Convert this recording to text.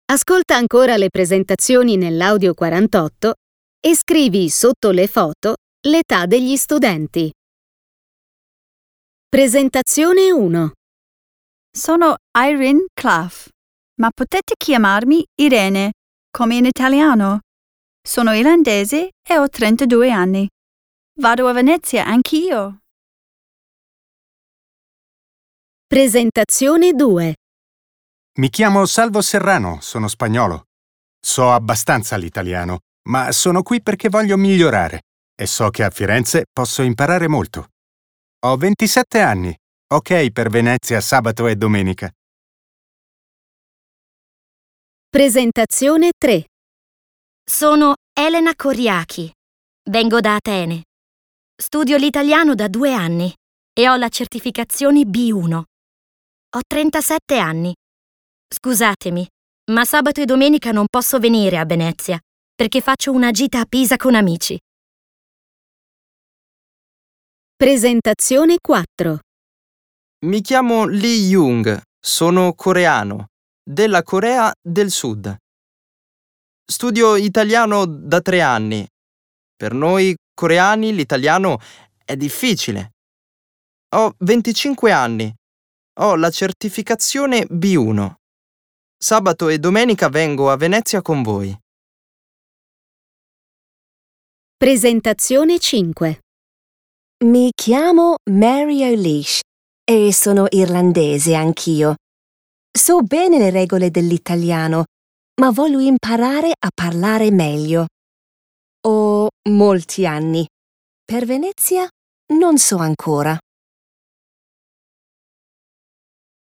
Ascolta ancora le presentazioni nell'audio 48 e scrivi sotto le foto l'età degli studenti. Presentazione 1. Sono Irene Clough, ma potete chiamarmi Irene, come in italiano. Sono irlandese e ho 32 anni. Vado a Venezia anch'io. Presentazione 2. Mi chiamo Salvo Serrano, sono spagnolo. So abbastanza l'italiano, ma sono qui perché voglio migliorare e so che a Firenze posso imparare molto. Ho 27 anni, ok per Venezia sabato e domenica. Presentazione 3. Sono Elena Coriachi. Vengo da Atene. Studio l'italiano da 2 anni e ho la certificazione B1. Ho 37 anni. Scusatemi, ma sabato e domenica non posso venire a Venezia perché faccio una gita a Pisa con amici. Presentazione 4. Mi chiamo Lee Jung, sono coreano, della Corea del Sud. Studio italiano da 3 anni. Per noi coreani l'italiano è difficile. Ho 25 anni. Ho la certificazione B1. Sabato e domenica vengo a Venezia con voi. Presentazione 5. Mi chiamo Mary O'Leish e sono irlandese anch'io. So bene le regole dell'italiano, ma voglio imparare a parlare meglio. Ho molti anni. Per Venezia non so ancora.